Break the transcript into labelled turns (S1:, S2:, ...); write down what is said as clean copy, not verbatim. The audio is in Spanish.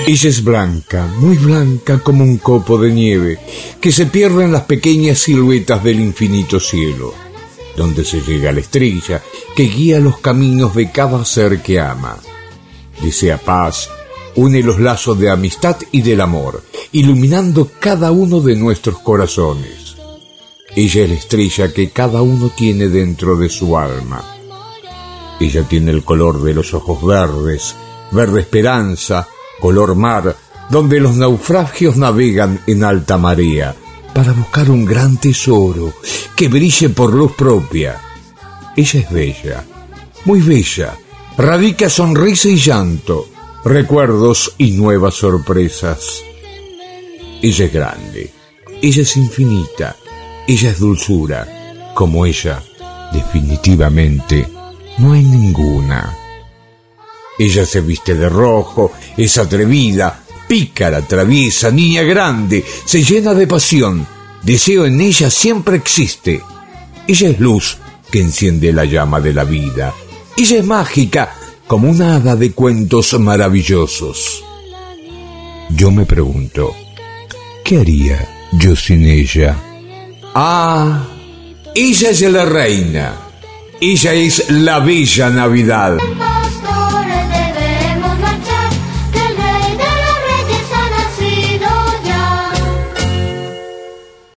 S1: Ella es blanca, muy blanca como un copo de nieve, que se pierde en las pequeñas siluetas del infinito cielo, donde se llega a la estrella que guía los caminos de cada ser que ama. Desea paz, une los lazos de amistad y del amor, iluminando cada uno de nuestros corazones. Ella es la estrella que cada uno tiene dentro de su alma. Ella tiene el color de los ojos verdes, verde esperanza, color mar, donde los naufragios navegan en alta marea para buscar un gran tesoro que brille por luz propia. Ella es bella, muy bella, radica sonrisa y llanto, recuerdos y nuevas sorpresas. Ella es grande, ella es infinita, ella es dulzura, como ella, definitivamente, no hay ninguna. Ella se viste de rojo, es atrevida, pícara, traviesa, niña grande, se llena de pasión, deseo en ella siempre existe. Ella es luz que enciende la llama de la vida. Ella es mágica, como una hada de cuentos maravillosos. Yo me pregunto, ¿qué haría yo sin ella? Ah, ella es la reina. Ella es la bella Navidad.